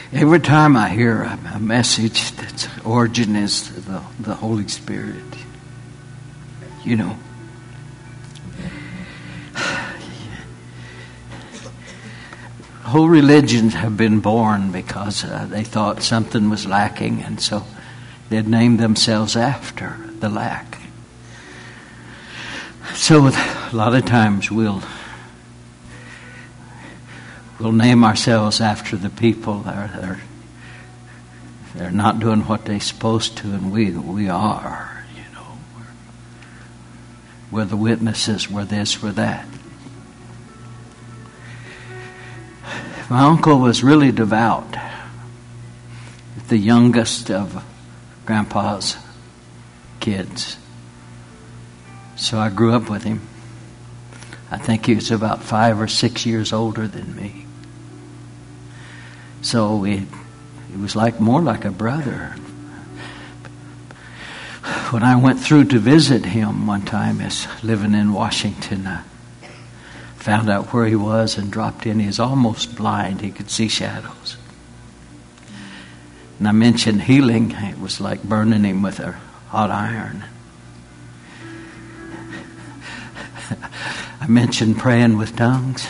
Every time I hear a message that's origin is the Holy Spirit, you know, whole religions have been born because they thought something was lacking, and so they'd name themselves after the lack. So a lot of times we'll name ourselves after the people that they're not doing what they're supposed to, and we are, you know. We're the witnesses, we're this, we're that. My uncle was really devout, the youngest of Grandpa's kids. So I grew up with him. I think he was about 5 or 6 years older than me. So it was more like a brother. When I went through to visit him one time, as living in Washington, I found out where he was and dropped in. He was almost blind. He could see shadows. And I mentioned healing. It was like burning him with a hot iron. I mentioned praying with tongues.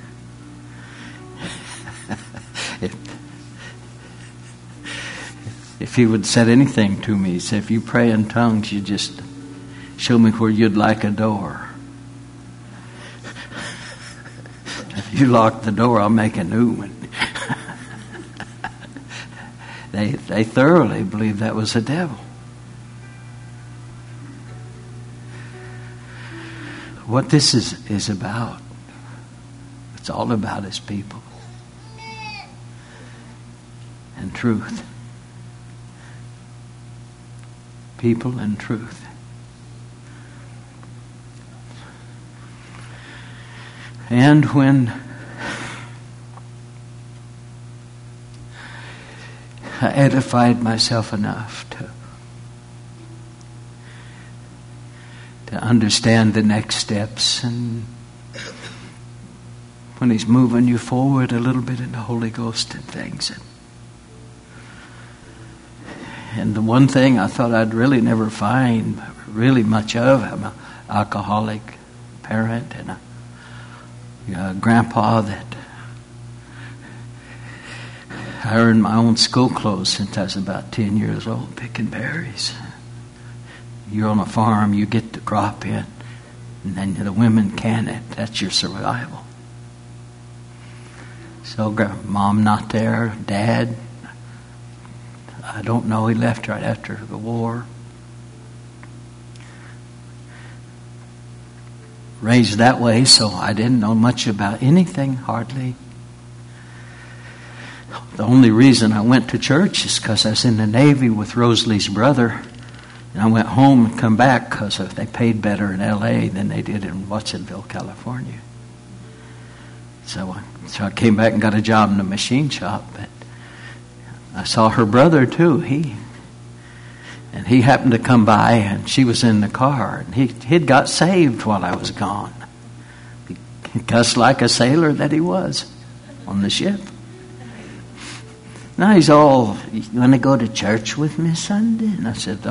If he would said anything to me, he said, if you pray in tongues, you just show me where you'd like a door. If you lock the door, I'll make a new one. They thoroughly believed that was the devil. What this is about, it's all about his people and truth. People and truth. And when I edified myself enough to understand the next steps, and when he's moving you forward a little bit in the Holy Ghost and things. And the one thing I thought I'd really never find really much of, I'm an alcoholic parent and a grandpa that I earned my own school clothes since I was about 10 years old, picking berries. You're on a farm, you get the crop in, and then the women can it. That's your survival. So mom not there, dad, I don't know, he left right after the war. Raised that way, so I didn't know much about anything, hardly. The only reason I went to church is because I was in the Navy with Rosalie's brother. And I went home and come back because they paid better in L.A. than they did in Watsonville, California. So I came back and got a job in the machine shop. But I saw her brother too. He happened to come by, and she was in the car. And he'd got saved while I was gone, because like a sailor that he was on the ship. Now he's all, you want to go to church with me Sunday? And I said,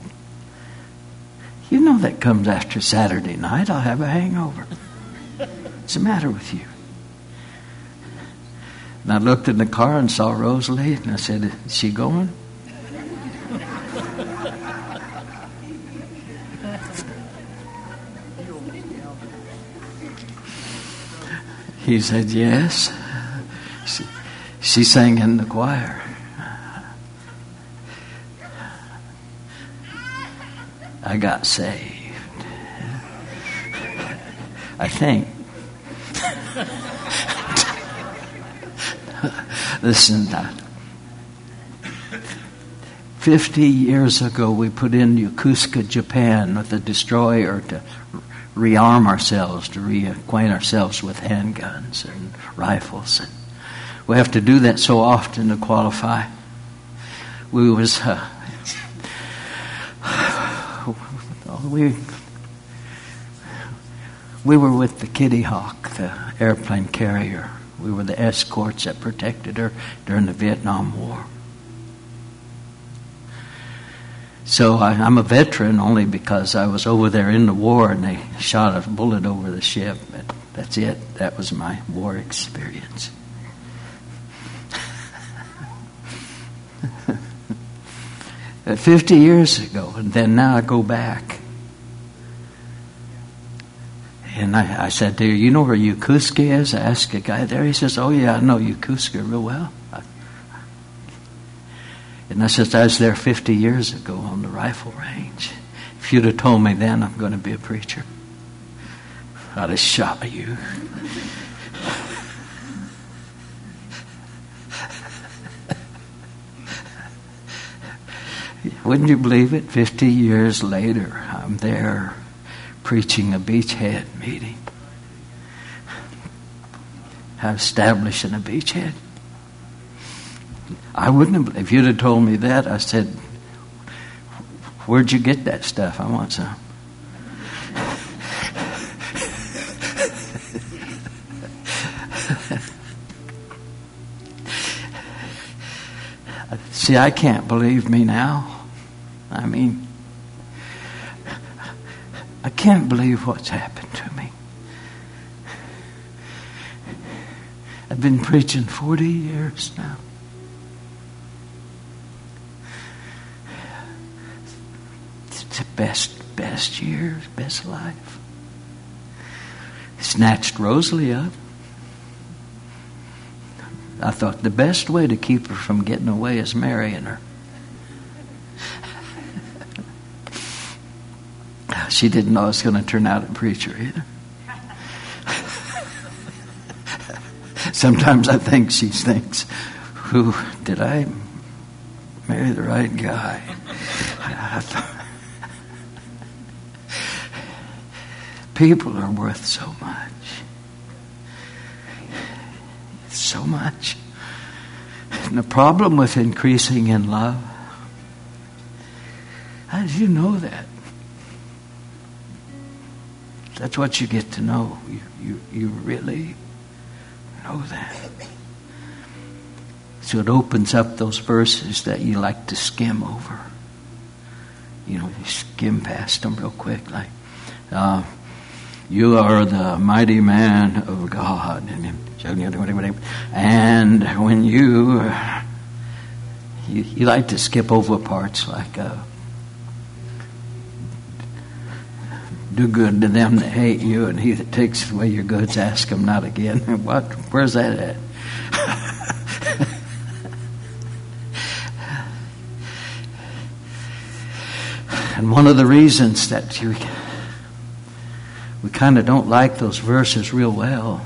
you know that comes after Saturday night. I'll have a hangover. What's the matter with you? And I looked in the car and saw Rosalie, and I said, is she going? He said, yes. She sang in the choir. I got saved. I think. Listen, 50 years ago we put in Yokosuka, Japan with a destroyer to rearm ourselves, to reacquaint ourselves with handguns and rifles. And we have to do that so often to qualify. We were with the Kitty Hawk, the airplane carrier, We were the escorts that protected her during the Vietnam War. So I'm a veteran only because I was over there in the war and they shot a bullet over the ship. But that's it. That was my war experience. 50 years ago, and then now I go back. And I said to her, you know where Yokosuka is? I asked a guy there. He says, oh yeah, I know Yokosuka real well. And I said, I was there 50 years ago on the rifle range. If you'd have told me then I'm going to be a preacher, I'd have shot you. Wouldn't you believe it? 50 years later, I'm there preaching a beachhead meeting. Establishing a beachhead. I wouldn't have, if you'd have told me that, I said, where'd you get that stuff? I want some. See, I can't believe me now. I mean, I can't believe what's happened to me. I've been preaching 40 years now. It's the best years, best life. Snatched Rosalie up. I thought the best way to keep her from getting away is marrying her. She didn't know I was going to turn out a preacher either. Sometimes I think she thinks, "Who did I marry the right guy?" People are worth so much. So much. And the problem with increasing in love, how did you know that? That's what you get to know. You really know that. So it opens up those verses that you like to skim over. You know, you skim past them real quick, like, you are the mighty man of God. And when you like to skip over parts like do good to them that hate you, and he that takes away your goods, ask him not again. What? Where's that at? And one of the reasons that we kind of don't like those verses real well,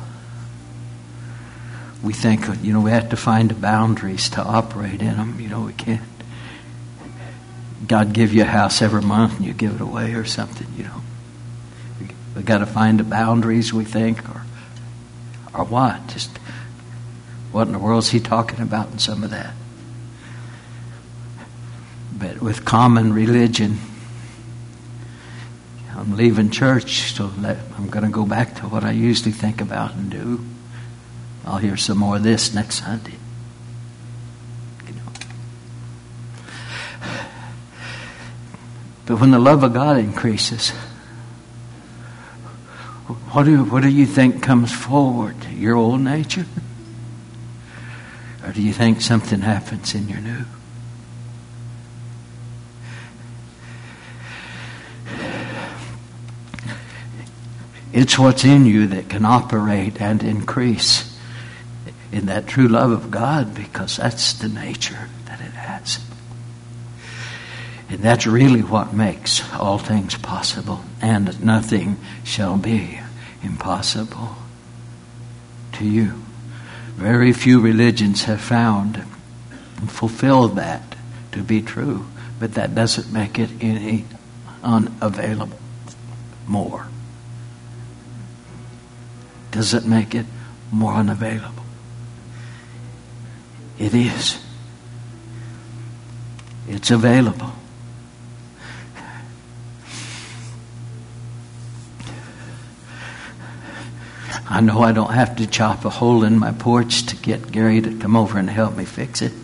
we think, we have to find the boundaries to operate in them. We can't. God give you a house every month and you give it away or something, We got to find the boundaries, we think, or what? Just what in the world is he talking about in some of that? But with common religion, I'm leaving church, so I'm going to go back to what I usually think about and do. I'll hear some more of this next Sunday. But when the love of God increases, what do you think comes forward? Your old nature? Or do you think something happens in your new? It's what's in you that can operate and increase in that true love of God, because that's the nature that it has. And that's really what makes all things possible, and nothing shall be impossible to you. Very few religions have found and fulfilled that to be true, but that doesn't make it any unavailable more. Doesn't make it more unavailable. It is. It's available. I know I don't have to chop a hole in my porch to get Gary to come over and help me fix it.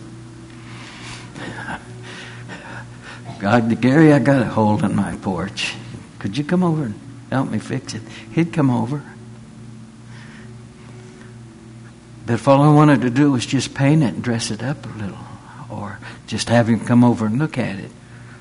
God, Gary, I got a hole in my porch. Could you come over and help me fix it? He'd come over. But if all I wanted to do was just paint it and dress it up a little, or just have him come over and look at it,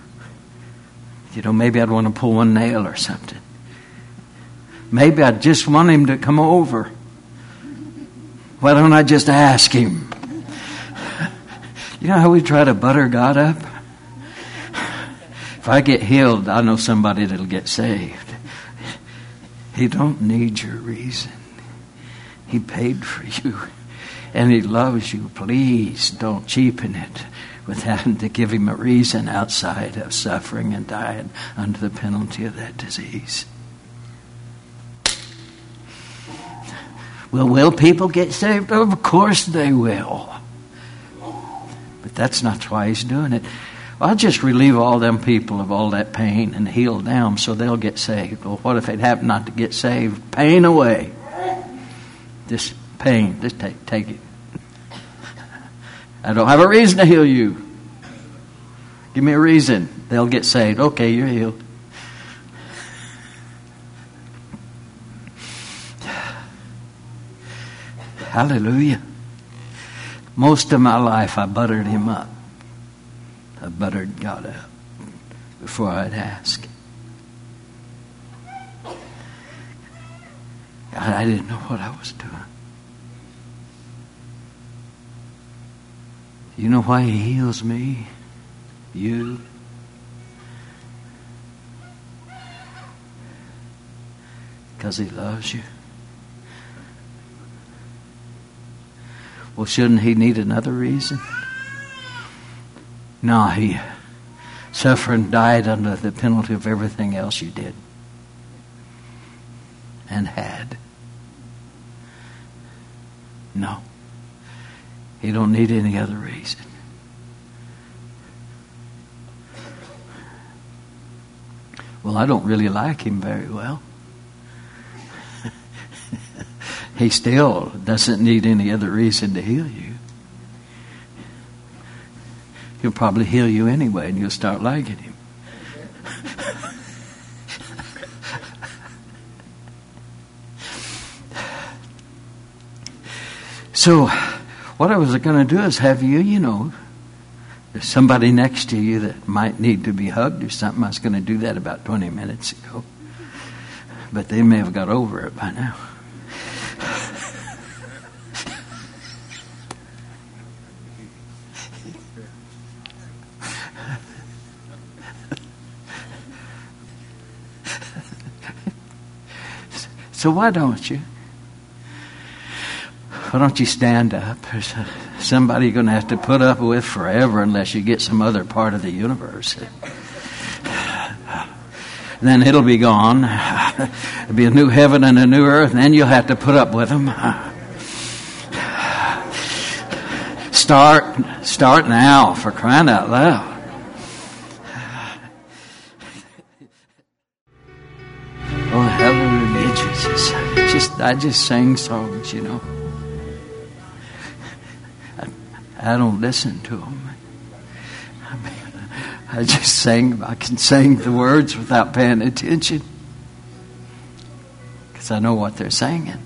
maybe I'd want to pull one nail or something. Maybe I just want him to come over. Why don't I just ask him? You know how we try to butter God up? If I get healed, I know somebody that'll get saved. He don't need your reason. He paid for you. And he loves you. Please don't cheapen it with having to give him a reason outside of suffering and dying under the penalty of that disease. Well, will people get saved? Of course they will. But that's not why he's doing it. I'll just relieve all them people of all that pain and heal them so they'll get saved. Well, what if they happen not to get saved? Pain away. Just pain. Just take it. I don't have a reason to heal you. Give me a reason. They'll get saved. Okay, you're healed. Hallelujah. Most of my life I buttered him up. I buttered God up before I'd ask. I didn't know what I was doing. You know why he heals me? You. Because he loves you. Well, shouldn't he need another reason? No, he suffered and died under the penalty of everything else you did and had. No. He don't need any other reason. Well, I don't really like him very well. He still doesn't need any other reason to heal you. He'll probably heal you anyway, and you'll start liking him. So, what I was going to do is have you, there's somebody next to you that might need to be hugged or something. I was going to do that about 20 minutes ago. But they may have got over it by now. So why don't you? Why don't you stand up? There's somebody you're going to have to put up with forever unless you get some other part of the universe. Then it'll be gone. There'll be a new heaven and a new earth, and then you'll have to put up with them. Start now, for crying out loud. Oh, hallelujah, Jesus. I just sing songs, I don't listen to them. I just sing. I can sing the words without paying attention because I know what they're singing.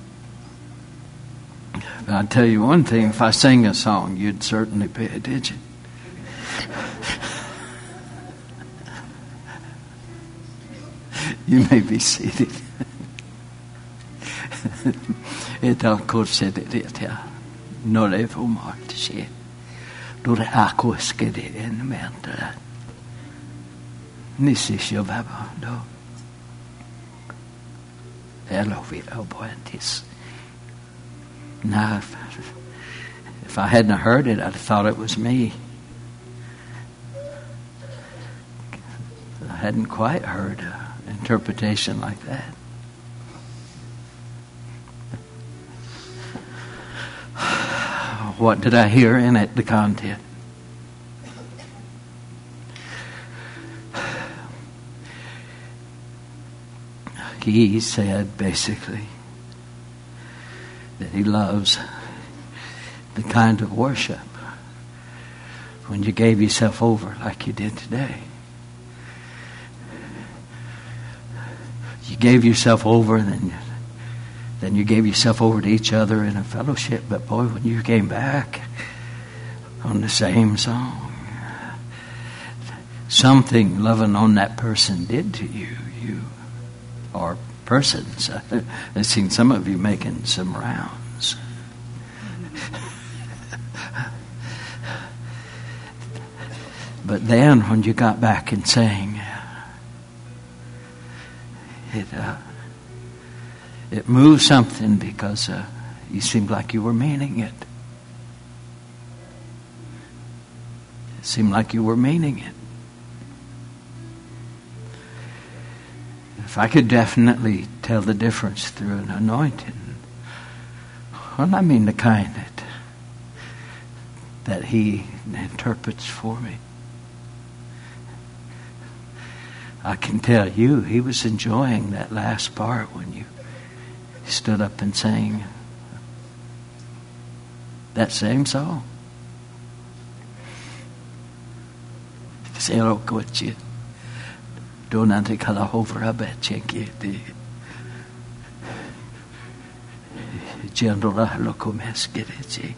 But I'll tell you one thing: if I sing a song, you'd certainly pay attention. You may be seated. Eta korsederitia norevo martishi dore akoskede en mentra nisisho babando elovi oboentis. Now, if I hadn't heard it, I'd have thought it was me. I hadn't quite heard an interpretation like that. What did I hear in it? The content. He said, basically, that He loves the kind of worship when you gave yourself over like you did today. You gave yourself over, and then you gave yourself over to each other in a fellowship. But boy, when you came back on the same song, something loving on that person did to you or persons. I've seen some of you making some rounds. But then when you got back and sang, it moved something because you seemed like you were meaning it. It seemed like you were meaning it. If I could definitely tell the difference through an anointing, well, I mean the kind that He interprets for me, I can tell you He was enjoying that last part when you stood up and sang that same song. Zero coche. Donante Kalahovra Betchekiti. General Locomesquerici.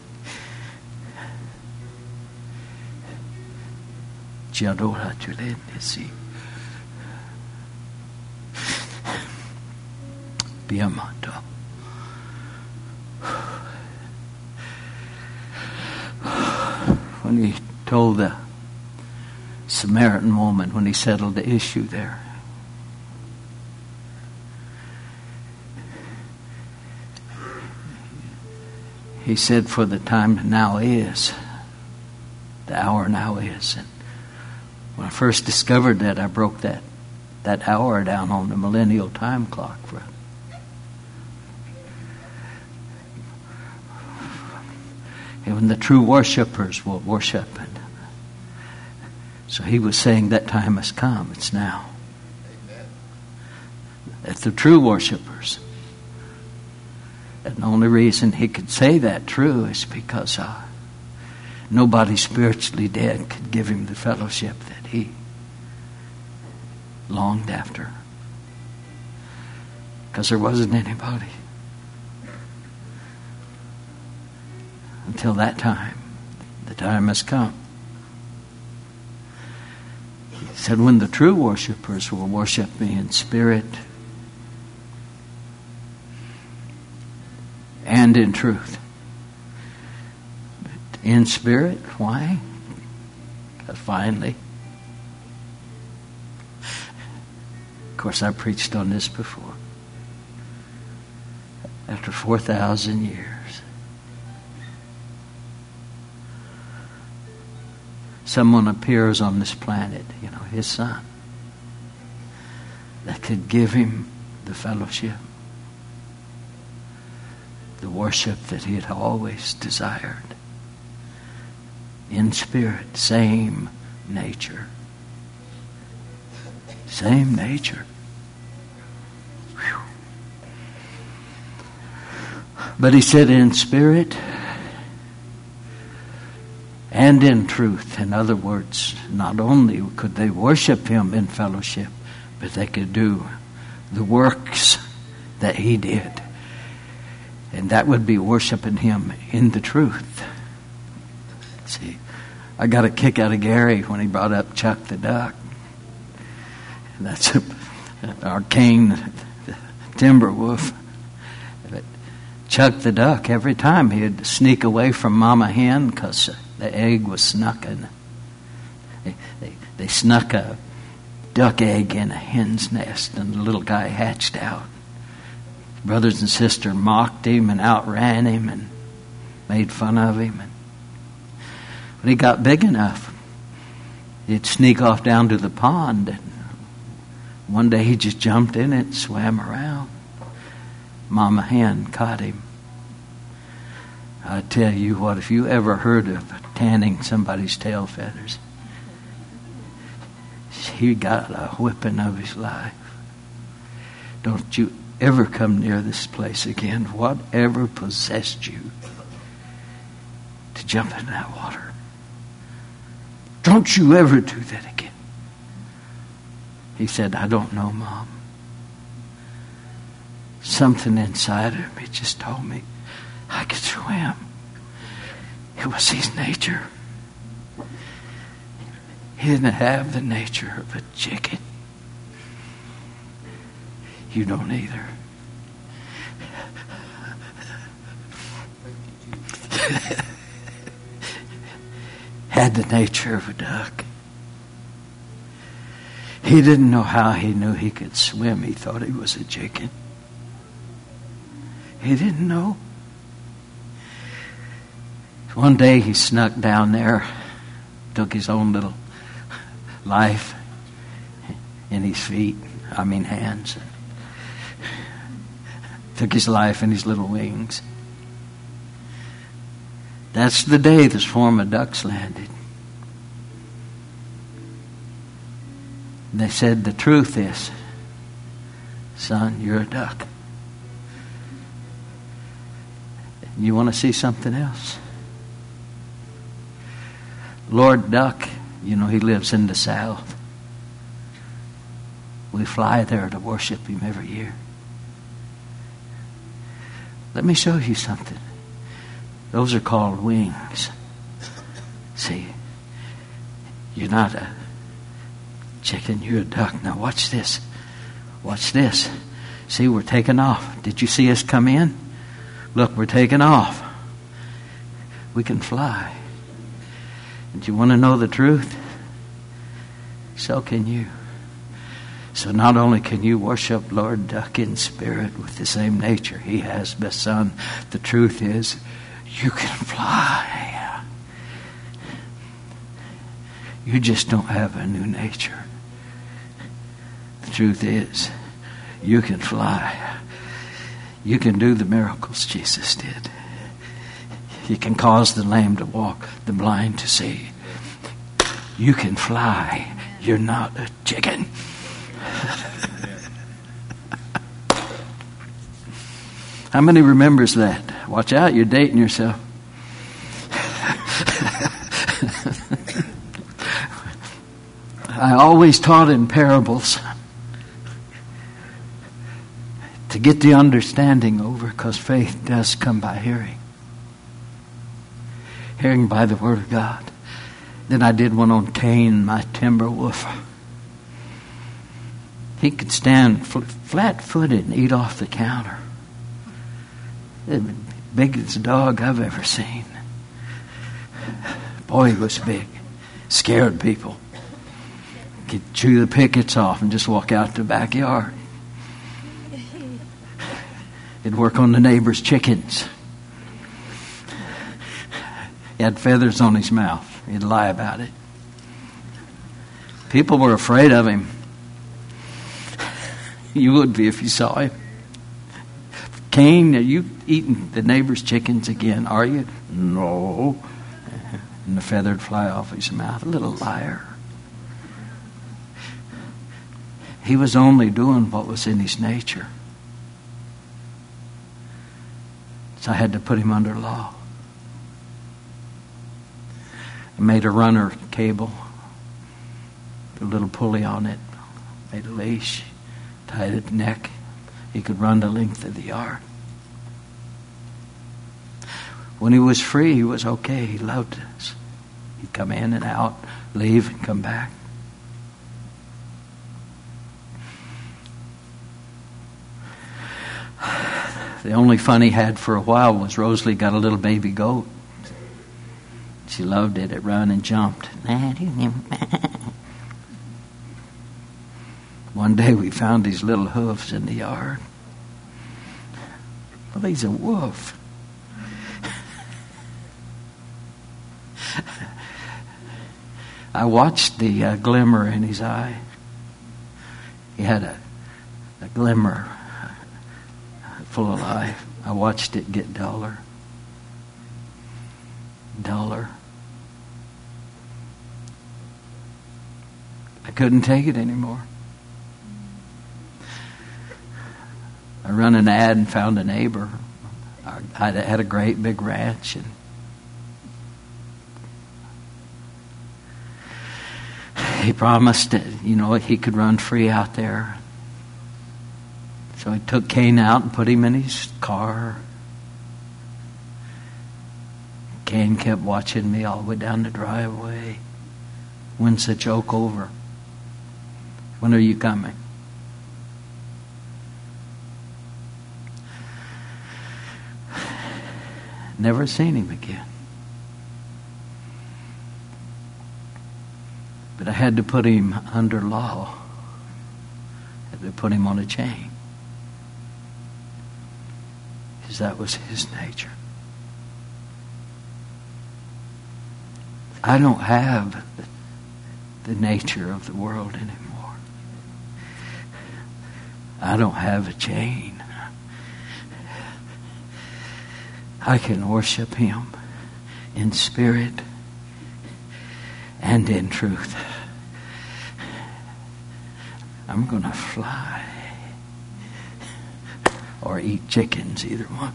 Giadora Julenesi. Biamato. When He told the Samaritan woman, when He settled the issue there, He said, for the time now is, the hour now is. And when I first discovered that, I broke that hour down on the millennial time clock. When the true worshipers will worship. So He was saying that time has come. It's now. Amen. That the true worshipers. And the only reason He could say that true is because nobody spiritually dead could give Him the fellowship that He longed after. Because there wasn't anybody. Until that time, the time has come. He said, when the true worshipers will worship Me in spirit and in truth. But in spirit, why? Because finally, of course, I preached on this before. After 4,000 years, someone appears on this planet, His Son, that could give Him the fellowship, the worship that He had always desired. In spirit, same nature. Same nature. Whew. But He said in spirit and in truth. In other words, not only could they worship Him in fellowship, but they could do the works that He did. And that would be worshiping Him in the truth. See, I got a kick out of Gary when he brought up Chuck the Duck. And that's our Cain, the timber wolf. But Chuck the Duck, every time he'd sneak away from Mama Hen because the egg was snuck in. They snuck a duck egg in a hen's nest, and the little guy hatched out. Brothers and sisters mocked him and outran him and made fun of him. And when he got big enough, he'd sneak off down to the pond. And one day he just jumped in it and swam around. Mama Hen caught him. I tell you what, if you ever heard of tanning somebody's tail feathers, he got a whipping of his life. Don't you ever come near this place again. Whatever possessed you to jump in that water? Don't you ever do that again. He said, I don't know, Mom. Something inside of me just told me I could swim. It was his nature. He didn't have the nature of a chicken. You don't either. Had the nature of a duck. He didn't know how he knew he could swim. He thought he was a chicken. He didn't know. One day he snuck down there, took his own little life in his hands. Took his life in his little wings. That's the day the swarm of ducks landed. And they said, the truth is, son, you're a duck. You want to see something else? Lord Duck, he lives in the south. We fly there to worship him every year. Let me show you something. Those are called wings. See, you're not a chicken, you're a duck. Now watch this. Watch this. See, we're taking off. Did you see us come in? Look, we're taking off. We can fly. And you want to know the truth? So can you. So not only can you worship Lord Duck in spirit with the same nature he has, but son, the truth is you can fly. You just don't have a new nature. The truth is you can fly. You can do the miracles Jesus did. You can cause the lame to walk, the blind to see. You can fly. You're not a chicken. How many remembers that? Watch out, you're dating yourself. I always taught in parables to get the understanding over, because faith does come by hearing. Hearing by the Word of God. Then I did one on Cain, my timber wolf. He could stand flat-footed and eat off the counter. The biggest dog I've ever seen. Boy, he was big. Scared people. Could chew the pickets off and just walk out to the backyard. He'd work on the neighbor's chickens. He had feathers on his mouth. He'd lie about it. People were afraid of him. You would be if you saw him. Cain, are you eating the neighbor's chickens again? Are you? No. And the feather would fly off his mouth. A little liar. He was only doing what was in his nature. So I had to put him under law. I made a runner cable, put a little pulley on it, made a leash, tied it to the neck. He could run the length of the yard. When he was free, he was okay. He loved us. He'd come in and out, leave and come back. The only fun he had for a while was Rosalie got a little baby goat. She loved it. It ran and jumped. One day we found these little hoofs in the yard. Well, he's a wolf. I watched the glimmer in his eye. He had a glimmer full of life. I watched it get duller. Duller. I couldn't take it anymore. I run an ad and found a neighbor. I had a great big ranch, and he promised that, he could run free out there. So he took Cain out and put him in his car. Cain kept watching me all the way down the driveway. When's the joke over? When are you coming? Never seen him again. But I had to put him under law. I had to put him on a chain. Because that was his nature. I don't have the nature of the world anymore. I don't have a chain. I can worship Him in spirit and in truth. I'm going to fly or eat chickens, either one.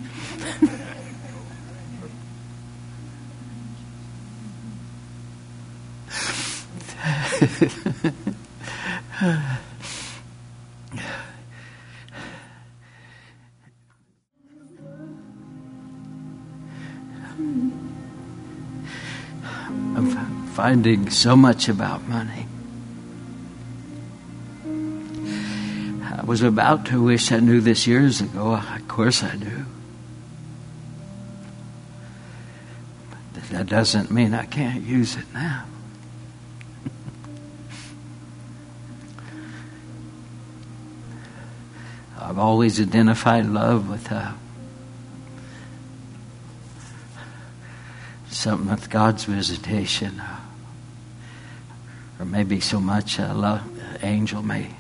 I'm finding so much about money. I was about to wish I knew this years ago. Of course I do. But that doesn't mean I can't use it now. I've always identified love with something with God's visitation, or maybe so much love, angel may.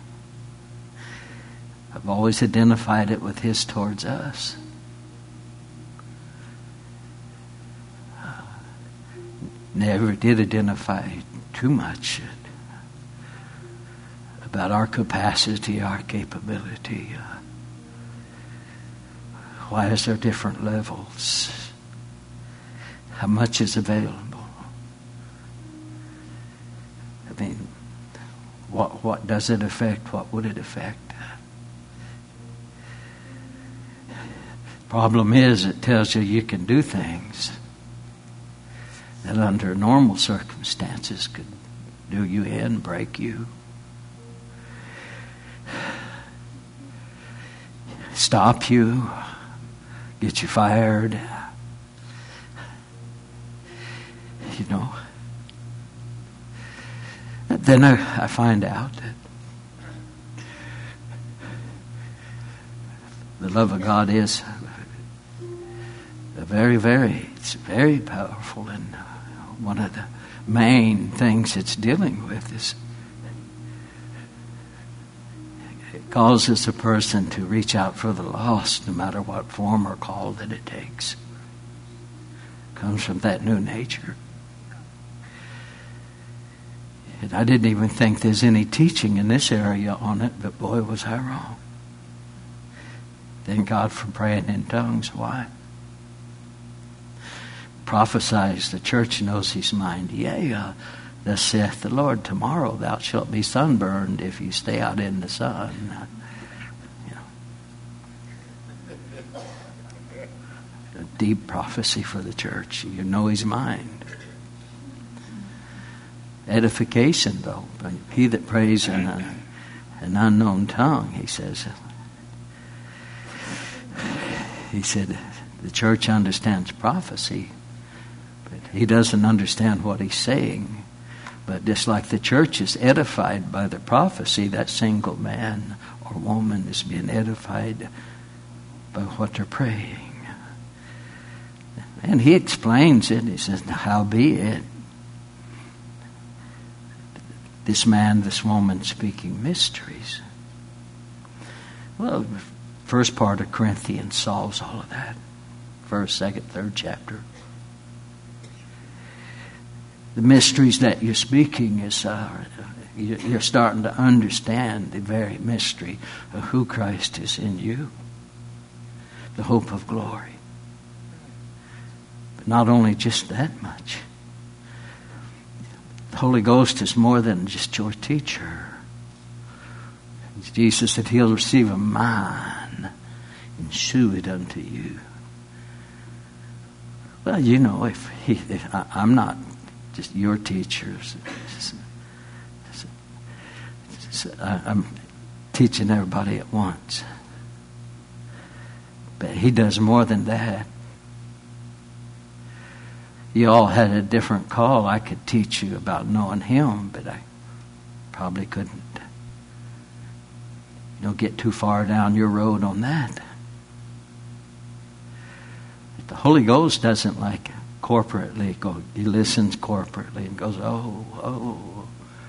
I've always identified it with His towards us. Never did identify too much about our capacity, our capability. Why is there different levels? How much is available? I mean, what does it affect? What would it affect? Problem is, it tells you can do things that under normal circumstances could do you in, break you, stop you, get you fired. Then I find out that the love of God is it's very powerful, and one of the main things it's dealing with is it causes a person to reach out for the lost, no matter what form or call that it takes. It comes from that new nature. And I didn't even think there's any teaching in this area on it, but boy, was I wrong. Thank God for praying in tongues. Why? Prophesies, the church knows His mind. Yea, thus saith the Lord, tomorrow thou shalt be sunburned if you stay out in the sun. A deep prophecy for the church. You know His mind. Edification, though. He that prays in an unknown tongue, he said, the church understands prophecy, but he doesn't understand what he's saying. But just like the church is edified by the prophecy, that single man or woman is being edified by what they're praying. And he explains it. He says, howbeit, this man, this woman speaking mysteries. Well, first part of Corinthians solves all of that. First, second, third chapter. The mysteries that you're speaking is, you're starting to understand the very mystery of who Christ is in you, the hope of glory. But not only just that much. The Holy Ghost is more than just your teacher. Jesus said he'll receive a mine and shew it unto you. Well, you know, if I'm not just your teacher, I'm teaching everybody at once. But he does more than that. You all had a different call. I could teach you about knowing him, but I probably couldn't. Don't get too far down your road on that. But the Holy Ghost doesn't like corporately go. He listens corporately and goes, oh.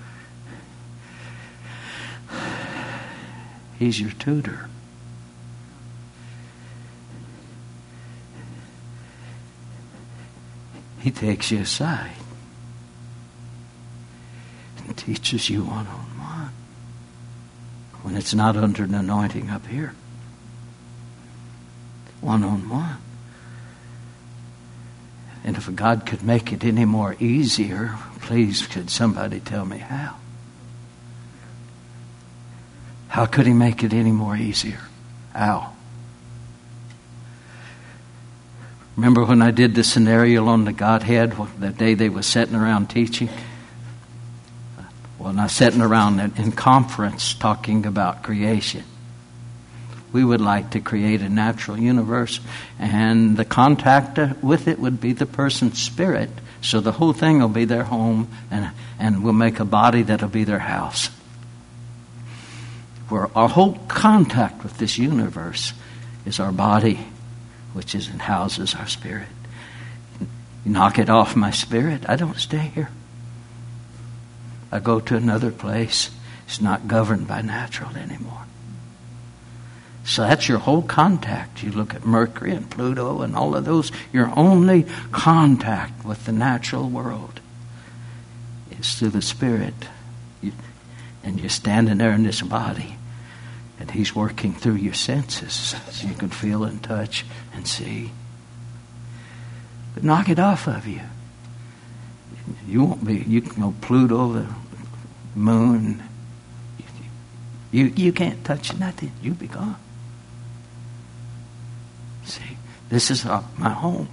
He's your tutor. He takes you aside and teaches you one-on-one when it's not under an anointing up here. One-on-one. And if God could make it any more easier, please could somebody tell me how? How could he make it any more easier? How? Remember when I did the scenario on the Godhead, that day they were sitting around teaching? Well, not sitting around in conference talking about creation. We would like to create a natural universe, and the contact with it would be the person's spirit. So the whole thing will be their home, and we'll make a body that'll be their house. Where our whole contact with this universe is our body, which houses our spirit. You knock it off my spirit, I don't stay here. I go to another place. It's not governed by natural anymore. So that's your whole contact. You look at Mercury and Pluto and all of those. Your only contact with the natural world is through the spirit. And you're standing there in this body. And he's working through your senses so you can feel and touch and see. But knock it off of you. You won't be, you know, Pluto, the moon. You can't touch nothing. You'll be gone. See, this is my home.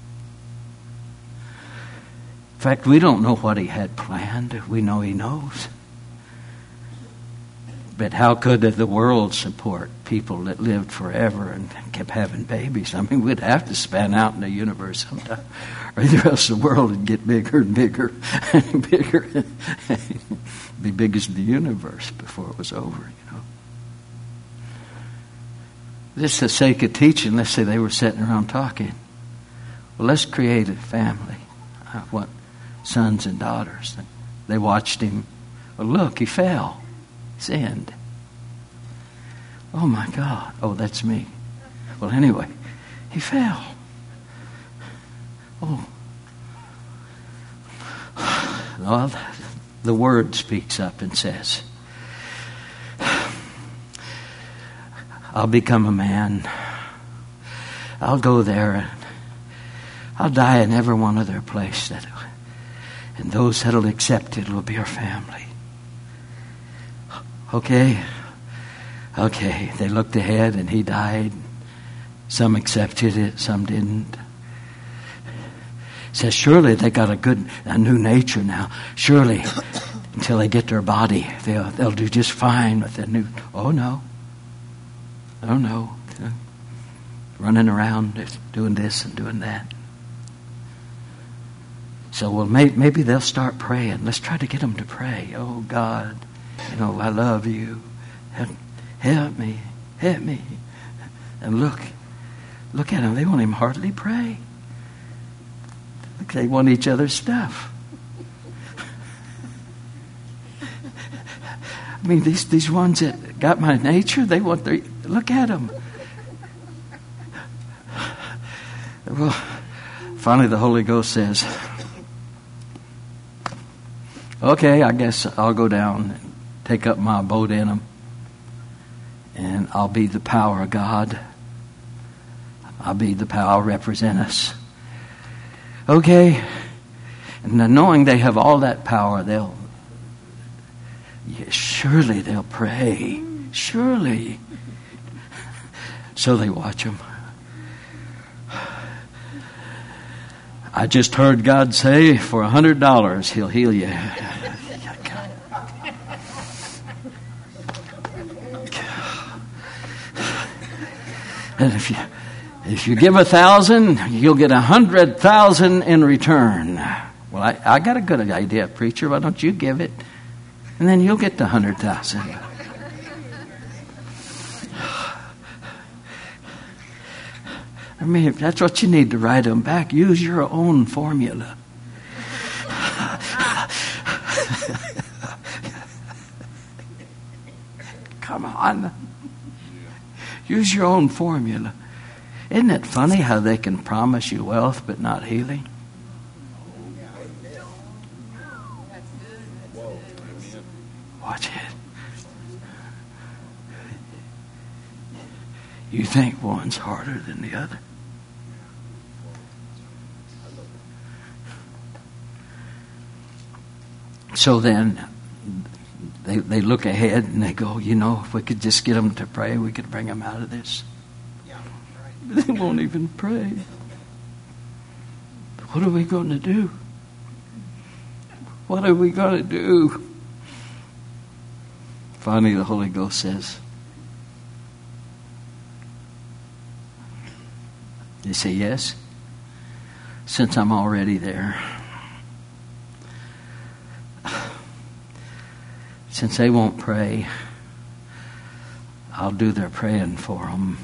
In fact, we don't know what he had planned. We know he knows. But how could the world support people that lived forever and kept having babies? I mean, we'd have to span out in the universe sometime, or the rest of the world would get bigger and bigger and bigger, be big as the universe before it was over. You know. Just for the sake of teaching, let's say they were sitting around talking. Well, let's create a family. I want sons and daughters. They watched him. Well, look, he fell. Sinned. Oh my God. Oh, that's me. Well, anyway, he fell. Oh. Well, the Word speaks up and says, I'll become a man. I'll go there and I'll die in every one of their place. And those that'll accept it will be our family. Okay. They looked ahead and he died. Some accepted it, some didn't. Says, surely they got a new nature now. Surely, until they get their body, they'll do just fine with the new. Oh no. Running around doing this and doing that. So, well, maybe they'll start praying. Let's try to get them to pray. Oh God. I love you. Help me. And look at them. They won't even hardly pray. They want each other's stuff. I mean, these ones that got my nature, they want their... Look at them. Well, finally the Holy Ghost says, Okay, I guess I'll go down and take up my abode in them. And I'll be the power of God. I'll be the power, I'll represent us. Okay. And then knowing they have all that power, surely they'll pray. Surely. So they watch them. I just heard God say, for $100, He'll heal you. And if you give 1,000, you'll get 100,000 in return. Well, I got a good idea, preacher. Why don't you give it? And then you'll get the 100,000. I mean, if that's what you need to write them back, use your own formula. Come on. Use your own formula. Isn't it funny how they can promise you wealth but not healing? Watch it. You think one's harder than the other. So then they look ahead and they go, if we could just get them to pray, we could bring them out of this. But they won't even pray. What are we going to do? What are we going to do? Finally, the Holy Ghost says, they say, yes, since I'm already there. Since they won't pray, I'll do their praying for them.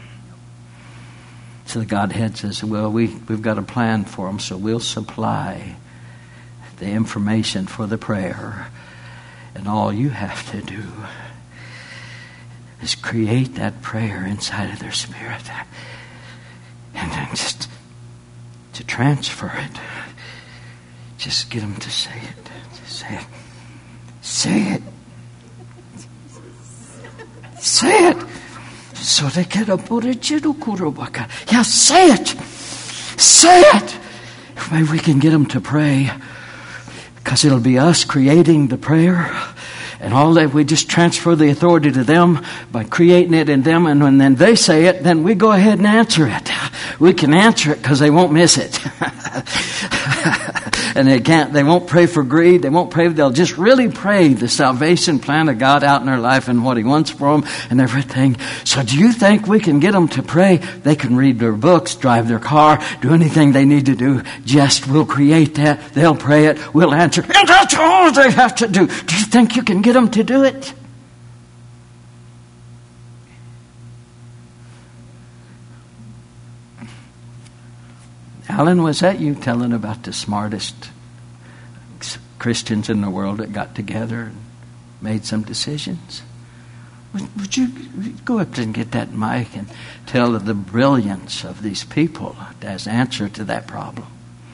So the Godhead says, well, we've got a plan for them, so we'll supply the information for the prayer. And all you have to do is create that prayer inside of their spirit. And then just to transfer it. Just get them to say it. Just say it. Say it. Say it. So they get a Kurubaka. Yeah, say it. Say it. Maybe we can get them to pray. Because it'll be us creating the prayer. And all that, we just transfer the authority to them by creating it in them. And when then they say it, then we go ahead and answer it. We can answer it because they won't miss it. And they won't pray for greed. They won't pray. They'll just really pray the salvation plan of God out in their life and what He wants for them and everything. So do you think we can get them to pray? They can read their books, drive their car, do anything they need to do. Just we'll create that. They'll pray it. We'll answer. And that's all they have to do. Do you think you can get them to do it? Alan, was that you telling about the smartest Christians in the world that got together and made some decisions? Would you go up and get that mic and tell of the brilliance of these people as answer to that problem?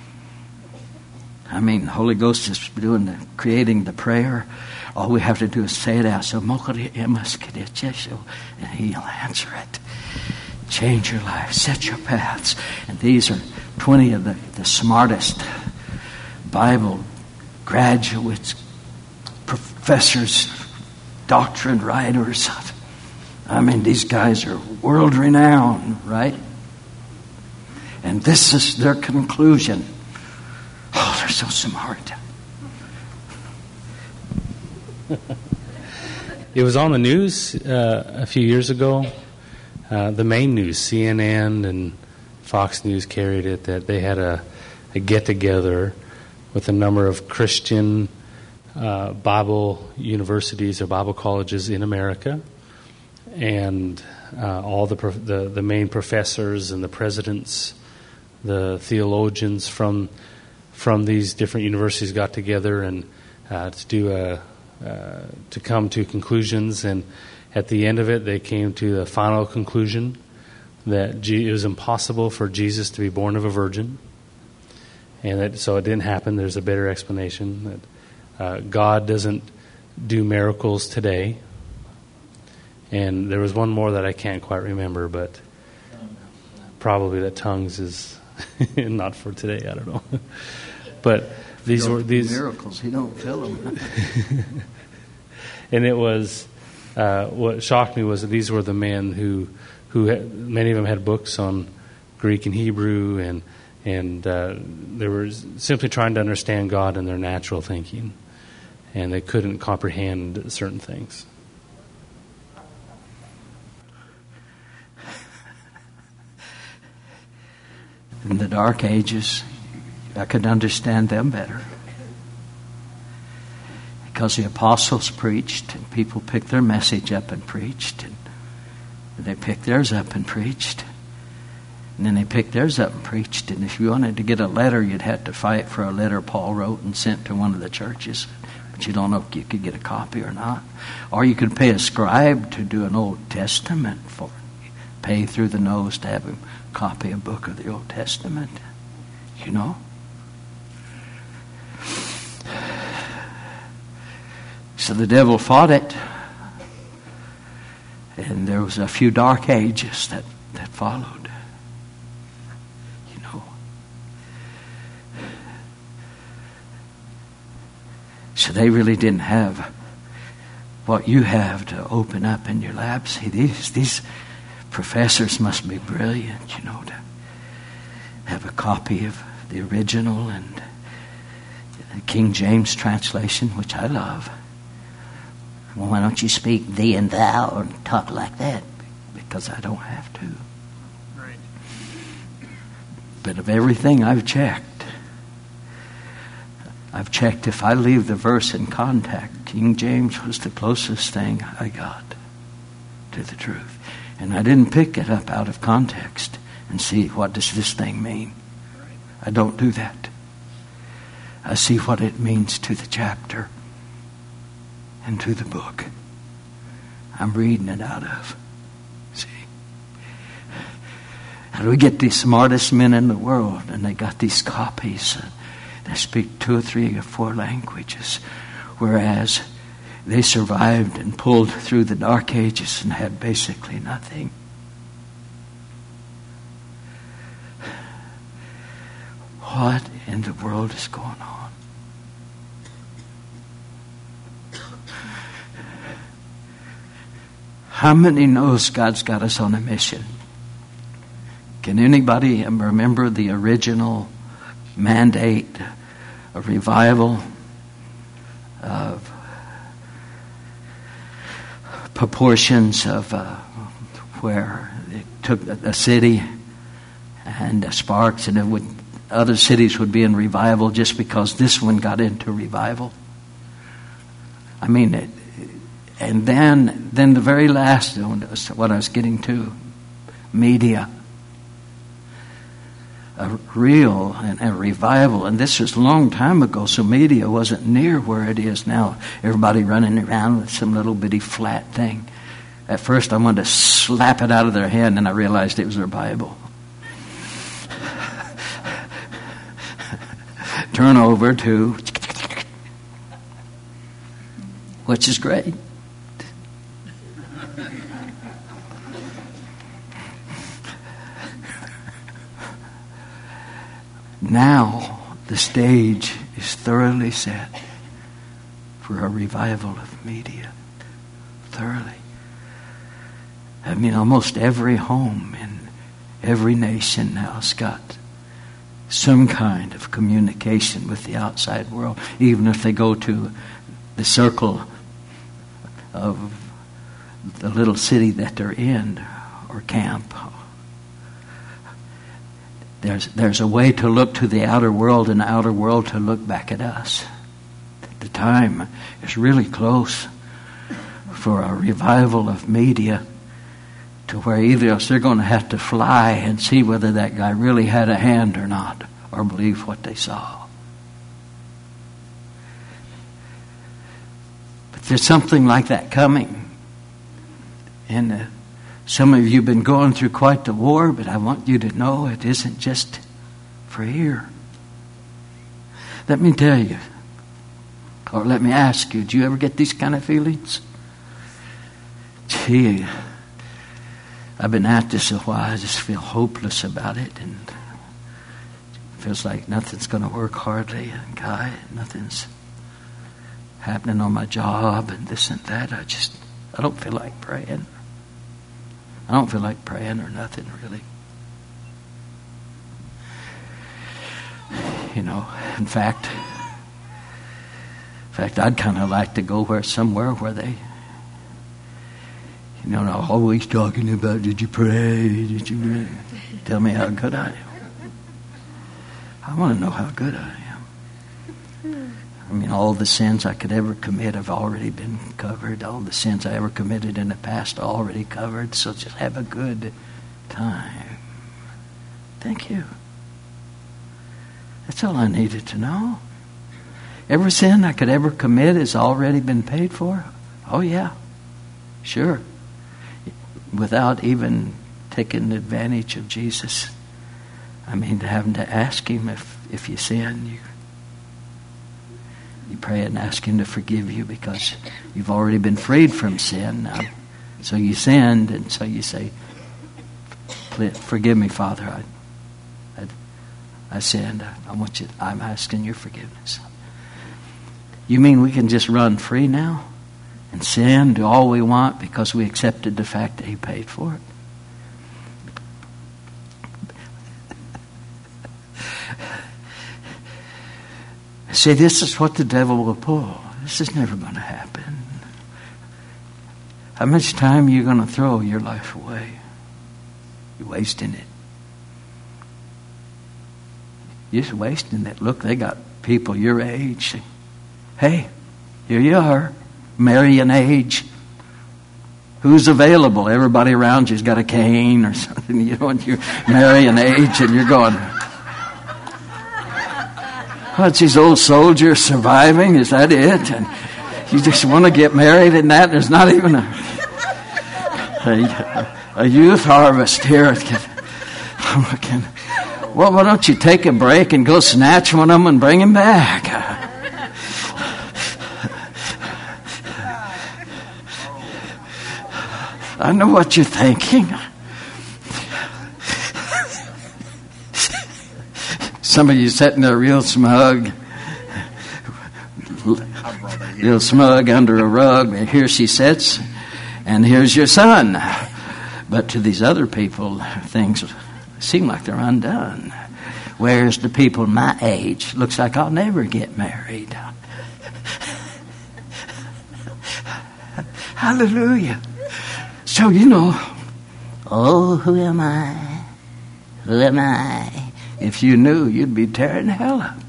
I mean, the Holy Ghost is creating the prayer. All we have to do is say it out. So, and He'll answer it. Change your life. Set your paths. And these are 20 of the smartest Bible graduates, professors, doctrine writers. I mean, these guys are world renowned, right? And this is their conclusion. Oh, they're so smart. It was on the news a few years ago. The main news, CNN and Fox News carried it, that they had a get-together with a number of Christian Bible universities or Bible colleges in America, and all the main professors and the presidents, the theologians from these different universities got together and to come to conclusions. And at the end of it, they came to the final conclusion that it was impossible for Jesus to be born of a virgin, and so it didn't happen. There's a better explanation. God doesn't do miracles today. And there was one more that I can't quite remember, but probably that tongues is not for today. I don't know. But these were miracles. He don't fill them. And it was what shocked me was that these were the men who many of them had books on Greek and Hebrew, and they were simply trying to understand God in their natural thinking, and they couldn't comprehend certain things. In the Dark Ages, I could understand them better. Because the apostles preached, and people picked their message up and preached, and they picked theirs up and preached, and then they picked theirs up and preached, and if you wanted to get a letter, you'd have to fight for a letter Paul wrote and sent to one of the churches, but you don't know if you could get a copy or not. Or you could pay a scribe to do an Old Testament for it. Pay through the nose to have him copy a book of the Old Testament, you know. So the devil fought it, and there was a few dark ages that followed, you know. So they really didn't have what you have to open up in your lab. See, these professors must be brilliant, you know, to have a copy of the original and the King James translation, which I love. Well, why don't you speak thee and thou and talk like that? Because I don't have to. Right. But of everything I've checked if I leave the verse in context, King James was the closest thing I got to the truth. And I didn't pick it up out of context and see, what does this thing mean? I don't do that. I see what it means to the chapter and to the book I'm reading it out of. See? How do we get these smartest men in the world, and they got these copies? They speak 2 or 3 or 4 languages, whereas they survived and pulled through the Dark Ages and had basically nothing. What in the world is going on? How many knows God's got us on a mission? Can anybody remember the original mandate of revival of proportions of where it took a city and sparks, and other cities would be in revival just because this one got into revival? I mean, and then the very last one was what I was getting to, media. A real and a revival, and this was a long time ago, so media wasn't near where it is now. Everybody running around with some little bitty flat thing. At first I wanted to slap it out of their hand, and I realized it was their Bible. Turn over to, which is great. Now the stage is thoroughly set for a revival of media. Thoroughly. I mean, almost every home in every nation now has got some kind of communication with the outside world, even if they go to the circle of the little city that they're in or camp. There's a way to look to the outer world and the outer world to look back at us. The time is really close for a revival of media, to where either they're going to have to fly and see whether that guy really had a hand or not, or believe what they saw. But there's something like that coming. And some of you have been going through quite the war, but I want you to know it isn't just for here. Let me tell you, Or let me ask you, do you ever get these kind of feelings? Gee, I've been at this a while. I just feel hopeless about it, and it feels like nothing's going to work hardly, and God, nothing's happening on my job, and this and that. I don't feel like praying. I don't feel like praying or nothing, really. You know, in fact, I'd kind of like to go somewhere where they, you know, not always talking about, did you pray? Did you pray? Tell me how good I am. I want to know how good I am. I mean, all the sins I could ever commit have already been covered. All the sins I ever committed in the past are already covered. So just have a good time. Thank you. That's all I needed to know. Every sin I could ever commit has already been paid for? Oh, yeah. Sure. Without even taking advantage of Jesus. I mean, having to ask him if you sin, you pray and ask him to forgive you because you've already been freed from sin now. So you sinned, and so you say, forgive me, Father, I sinned. I'm asking your forgiveness. You mean we can just run free now and sin, do all we want because we accepted the fact that he paid for it? See, this is what the devil will pull. This is never going to happen. How much time are you going to throw your life away? You're wasting it. You're just wasting it. Look, they got people your age. Hey, here you are. Marry an age. Who's available? Everybody around you's got a cane or something. You know, and you marry an age and you're going, what's these old soldiers surviving? Is that it? And you just want to get married and that? There's not even a youth harvest here. Well, why don't you take a break and go snatch one of them and bring him back? I know what you're thinking. Some of you sitting there real smug under a rug. And here she sits, and here's your son. But to these other people, things seem like they're undone. Whereas the people my age, looks like I'll never get married. Hallelujah. So, you know, oh, who am I? Who am I? If you knew, you'd be tearing hell up.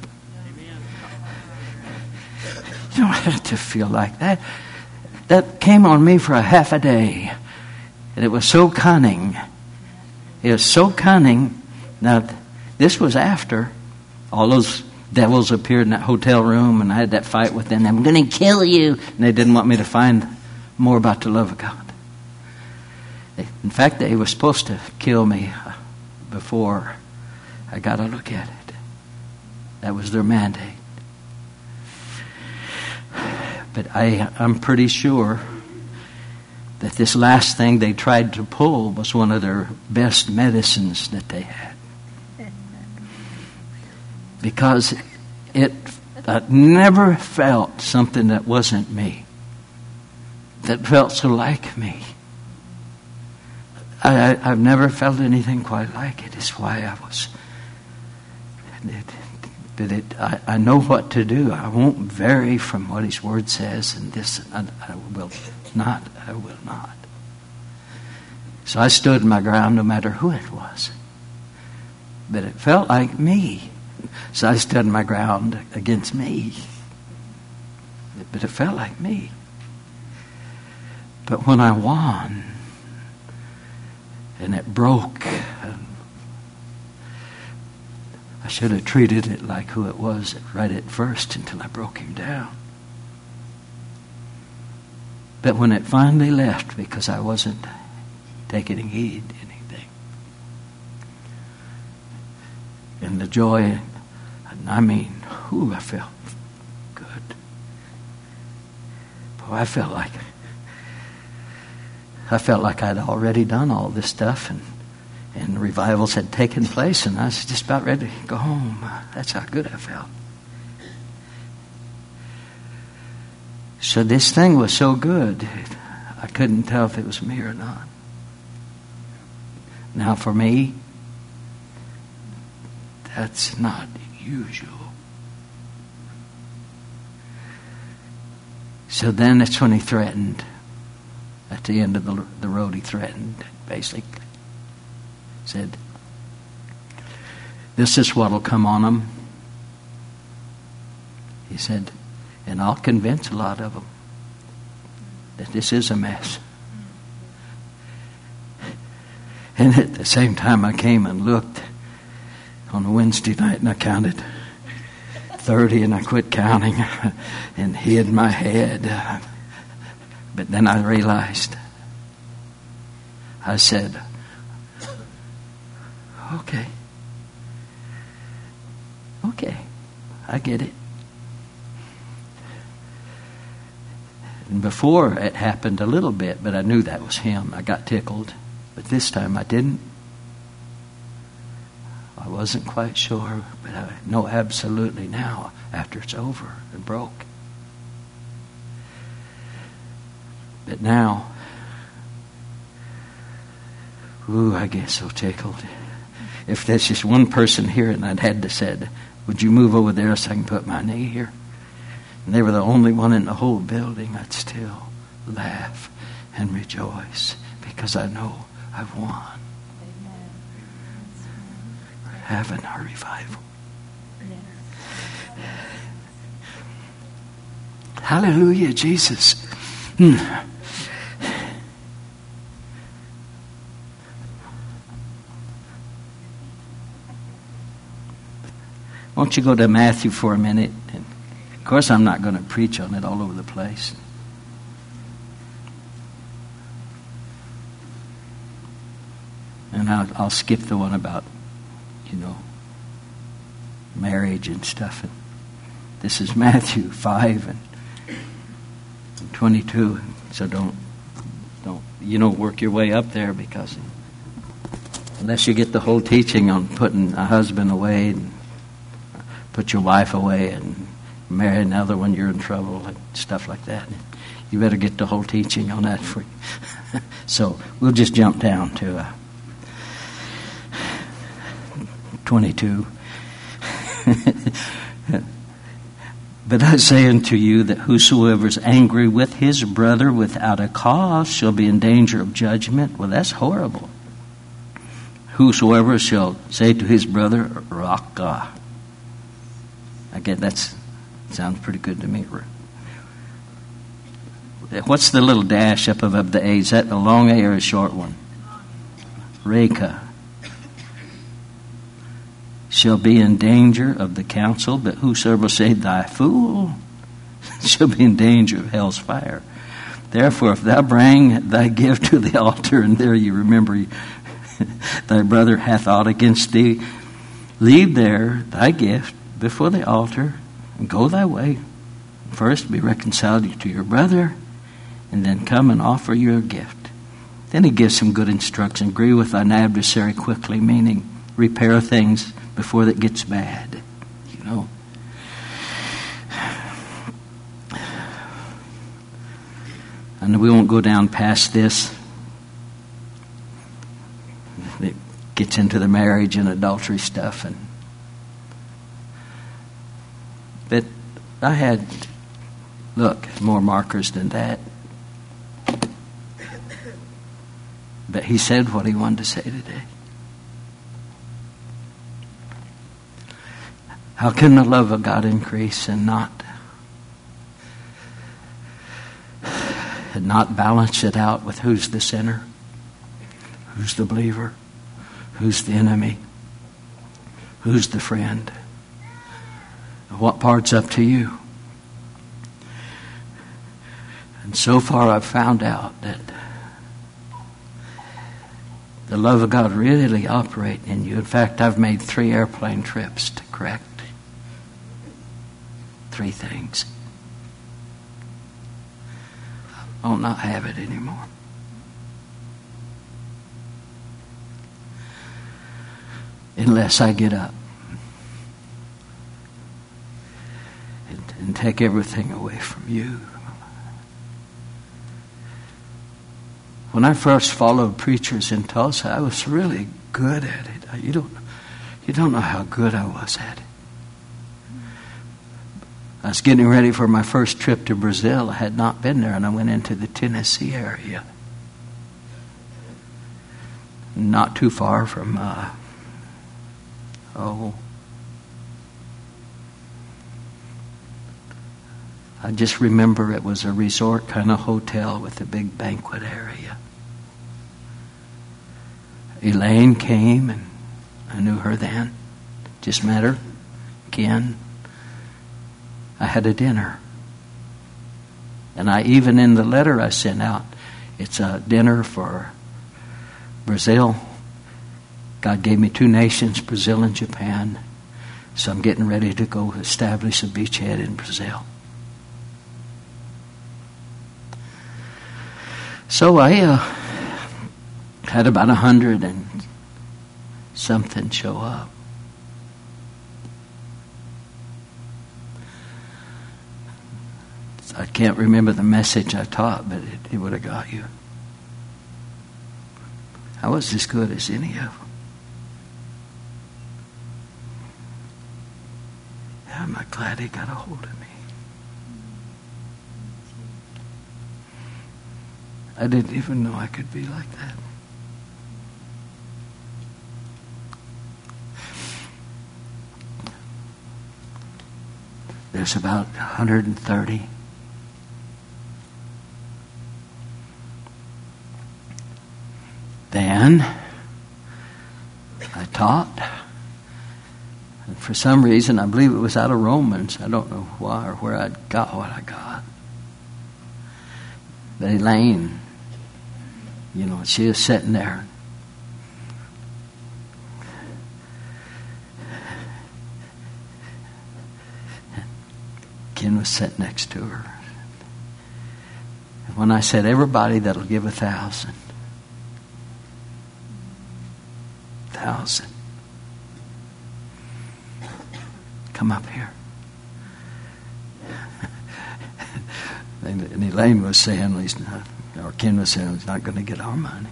You don't have to feel like that. That came on me for a half a day. And it was so cunning. It was so cunning. Now, this was after all those devils appeared in that hotel room and I had that fight with them. I'm going to kill you. And they didn't want me to find more about the love of God. In fact, they were supposed to kill me before I got a look at it. That was their mandate. But I'm pretty sure that this last thing they tried to pull was one of their best medicines that they had. Because I never felt something that wasn't me, that felt so like me. I've never felt anything quite like it. It's why I was. I know what to do. I won't vary from what His Word says, and this I will not. I will not. So I stood my ground, no matter who it was. But it felt like me, so I stood my ground against me. But it felt like me. But when I won, and it broke, I should have treated it like who it was right at first until I broke him down. But when it finally left, because I wasn't taking heed to anything, and the joy, I mean, I felt good. I felt like I'd already done all this stuff, and revivals had taken place, and I was just about ready to go home. That's how good I felt. So this thing was so good, I couldn't tell if it was me or not. Now for me, that's not usual. So then that's when he threatened. At the end of the road, he threatened, basically. Said, this is what'll come on them. He said, and I'll convince a lot of them that this is a mess. And at the same time, I came and looked on a Wednesday night, and I counted 30, and I quit counting and hid my head. But then I realized, I said, okay, I get it. And before it happened a little bit, but I knew that was him. I got tickled, but this time I didn't. I wasn't quite sure, but I know absolutely now, after it's over and broke. But now, I get so tickled. If there's just one person here and I'd had to said, would you move over there so I can put my knee here? And they were the only one in the whole building, I'd still laugh and rejoice because I know I've won. We're having a revival. Hallelujah, Jesus. Won't you go to Matthew for a minute? And of course, I'm not going to preach on it all over the place. And I'll skip the one about, marriage and stuff. And this is Matthew 5 and 22. So don't work your way up there, because unless you get the whole teaching on putting a husband away and put your wife away and marry another when you're in trouble and stuff like that, you better get the whole teaching on that for you. So we'll just jump down to 22. But I say unto you that whosoever is angry with his brother without a cause shall be in danger of judgment. Well, that's horrible. Whosoever shall say to his brother, Raka. Again, that sounds pretty good to me. What's the little dash up above the A? Is that a long A or a short one? Reka. Shall be in danger of the council, but whosoever say thy fool shall be in danger of hell's fire. Therefore, if thou bring thy gift to the altar, and there you remember thy brother hath aught against thee, leave there thy gift before the altar, and go thy way. First be reconciled to your brother, and then come and offer your gift. Then he gives some good instruction. Agree with thine adversary quickly, meaning repair things before it gets bad. And we won't go down past this. It gets into the marriage and adultery stuff. But I had, more markers than that. But he said what he wanted to say today. How can the love of God increase and not balance it out with who's the sinner, who's the believer, who's the enemy, who's the friend? What part's up to you? And so far I've found out that the love of God really operates in you. In fact, I've made 3 airplane trips to correct 3 things. I'll not have it anymore. Unless I get up and take everything away from you. When I first followed preachers in Tulsa, I was really good at it. You don't know how good I was at it. I was getting ready for my first trip to Brazil. I had not been there, and I went into the Tennessee area. Not too far from, I just remember it was a resort kind of hotel with a big banquet area. Elaine came, and I knew her then. Just met her. Ken. I had a dinner. And even in the letter I sent out, it's a dinner for Brazil. God gave me 2 nations, Brazil and Japan. So I'm getting ready to go establish a beachhead in Brazil. So I had about 100 and something show up. I can't remember the message I taught, but it would have got you. I was as good as any of them. I'm glad he got a hold of me. I didn't even know I could be like that. There's about 130. Then I taught, and for some reason, I believe it was out of Romans. I don't know why or where I got what I got. But Elaine, she was sitting there. Ken was sitting next to her. And when I said, everybody that'll give 1,000. Come up here. And Elaine was saying, or Ken was saying, he's not going to get our money.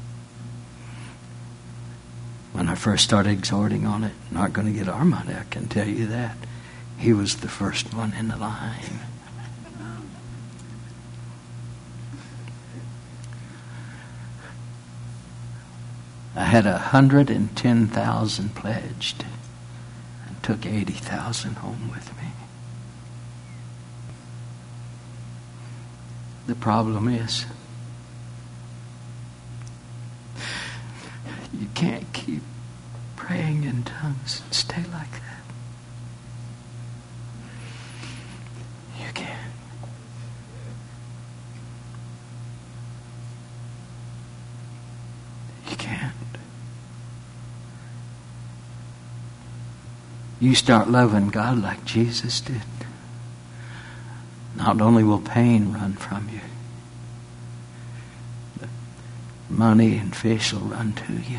When I first started exhorting on it, not going to get our money, I can tell you that. He was the first one in the line. I had 110,000 pledged and took 80,000 home with me. The problem is, you can't keep praying in tongues and stay like that. You can't. You can't. You start loving God like Jesus did. Not only will pain run from you, but money and fish will run to you.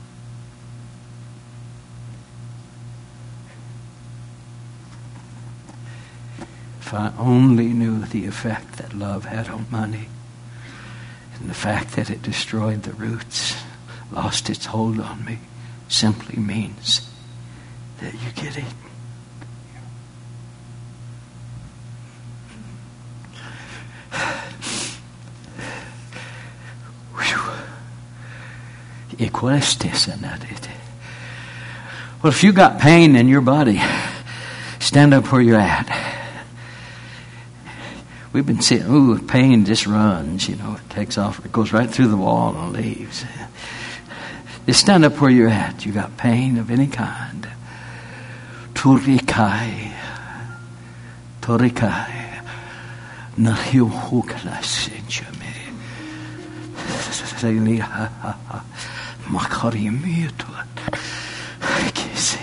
If I only knew the effect that love had on money, and the fact that it destroyed the roots, lost its hold on me, simply means that you get it. Well, if you got pain in your body, stand up where you're at. We've been seeing, pain just runs, it takes off, it goes right through the wall and leaves. Just stand up where you're at. You got pain of any kind. Torikai, Nahiuhukalas Enchame, Makarimiutuat, Kisi.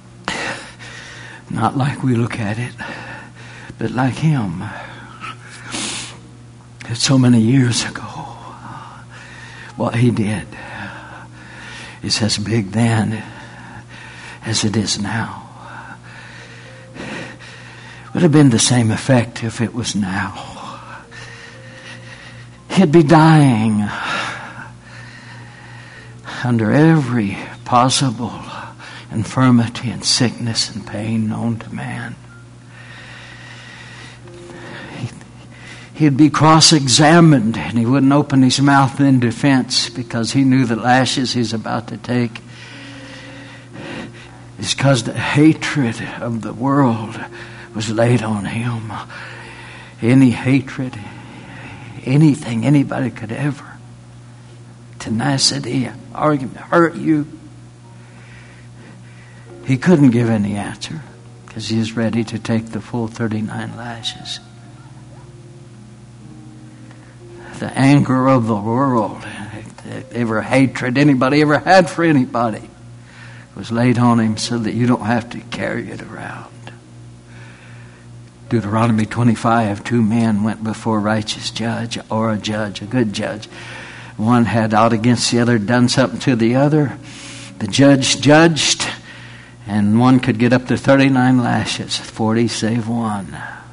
Not like we look at it, but like him. so many years ago, what he did is as big then as it is now. Would have been the same effect if it was now. He'd be dying under every possible infirmity and sickness and pain known to man. He'd be cross-examined, and he wouldn't open his mouth in defense because he knew the lashes he's about to take is because the hatred of the world was laid on him. Any hatred, anything anybody could ever, tenacity, argument, hurt you. He couldn't give any answer because he was ready to take the full 39 lashes. The anger of the world, ever hatred anybody ever had for anybody, was laid on him so that you don't have to carry it around. Deuteronomy 25, 2 men went before a righteous judge, or a judge, a good judge. One had out against the other, done something to the other. The judge judged, and one could get up to 39 lashes, 40 save one.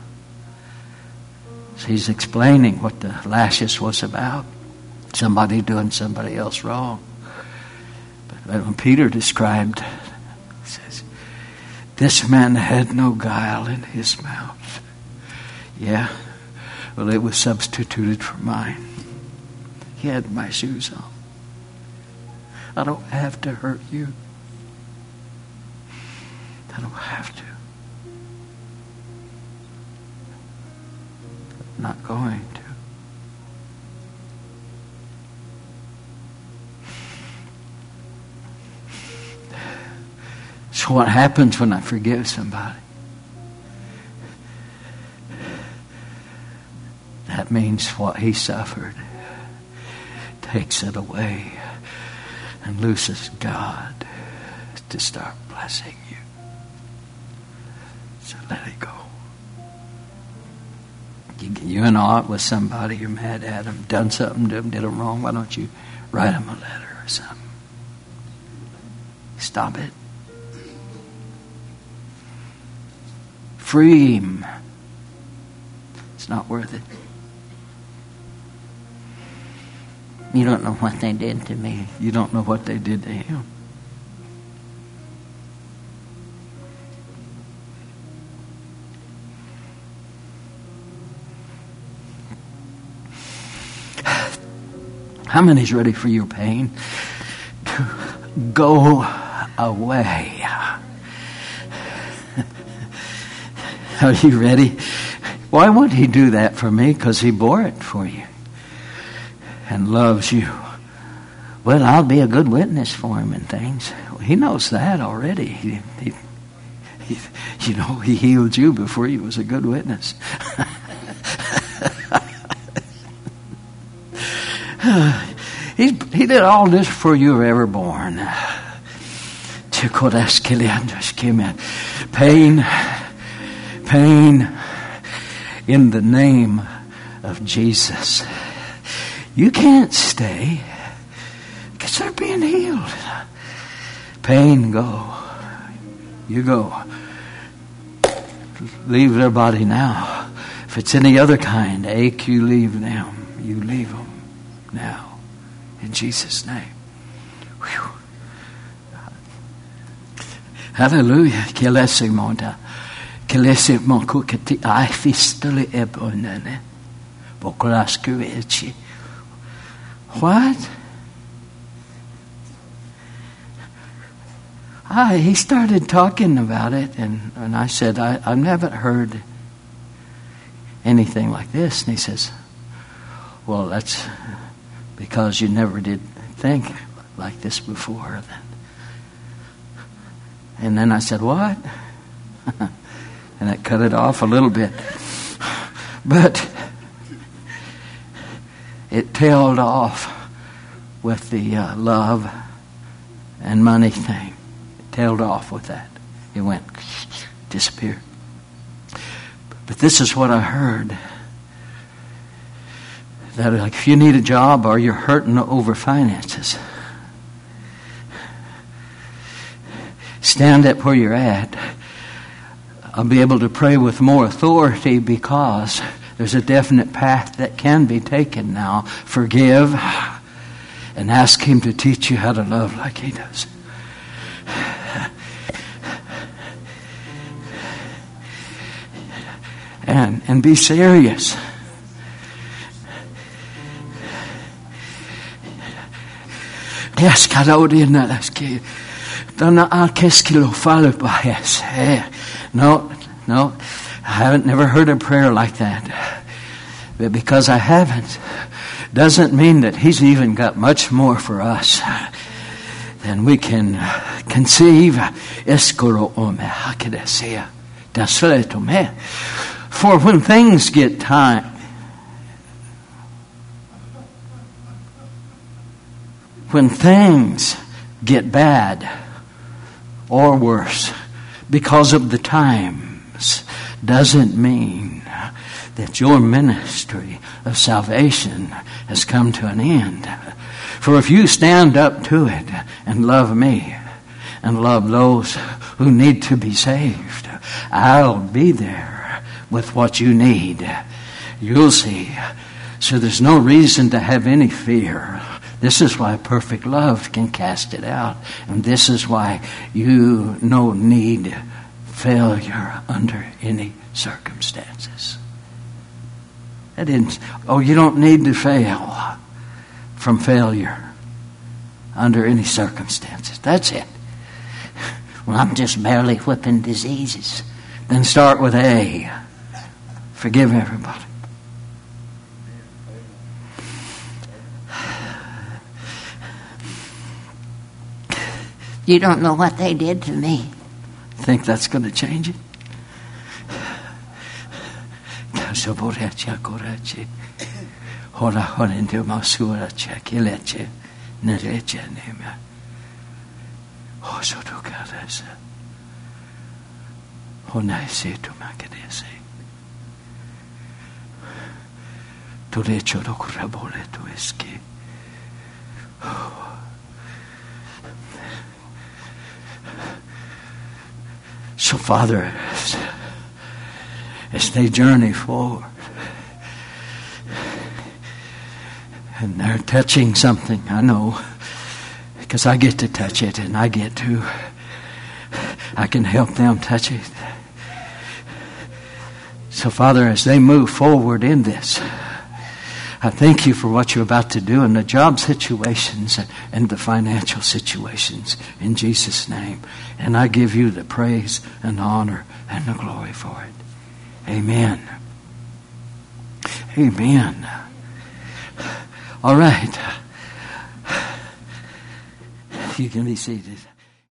So he's explaining what the lashes was about. Somebody doing somebody else wrong. But when Peter described, he says, this man had no guile in his mouth. Yeah, well, it was substituted for mine. He had my shoes on. I don't have to hurt you. I don't have to. I'm not going to. So what happens when I forgive somebody? That means what he suffered takes it away and looses God to start blessing you. So let it go. You and ought with somebody, you're mad at them, done something to them, did them wrong. Why don't you write them a letter or something? Stop it. Free him. It's not worth it. You don't know what they did to me. You don't know what they did to him. How many's ready for your pain to go away? Are you ready? Why would he do that for me? Because he bore it for you and loves you. Well, I'll be a good witness for him and things. Well, he knows that already. He healed you before he was a good witness. He did all this before you were ever born. Pain in the name of Jesus. You can't stay because they're being healed. Pain, go. You go. Leave their body now. If it's any other kind, ache, you leave them. You leave them now. In Jesus' name. Whew. Hallelujah. What? He started talking about it, and I said, I never heard anything like this. And he says, well, that's because you never did think like this before. And then I said, what? And that cut it off a little bit. But it tailed off with the love and money thing. It tailed off with that. It went, disappeared. But this is what I heard. that like if you need a job or you're hurting over finances, stand up where you're at. I'll be able to pray with more authority because there's a definite path that can be taken now. Forgive and ask Him to teach you how to love like He does. And be serious. Yes, no, I haven't never heard a prayer like that. But because I haven't, doesn't mean that He's even got much more for us than we can conceive. For when things get tight, when things get bad or worse because of the times, doesn't mean that your ministry of salvation has come to an end. For if you stand up to it and love me and love those who need to be saved, I'll be there with what you need. You'll see. So there's no reason to have any fear. This is why perfect love can cast it out. And this is why you no need failure under any circumstances. You don't need to fail from failure under any circumstances. That's it. Well, I'm just barely whipping diseases. Then start with A. Forgive everybody. You don't know what they did to me. Think that's going to change it? So, Father, as they journey forward, and they're touching something, I know, because I get to touch it, and I can help them touch it. So, Father, as they move forward in this, I thank you for what you're about to do in the job situations and the financial situations in Jesus' name. And I give you the praise and the honor and the glory for it. Amen. Amen. All right. You can be seated.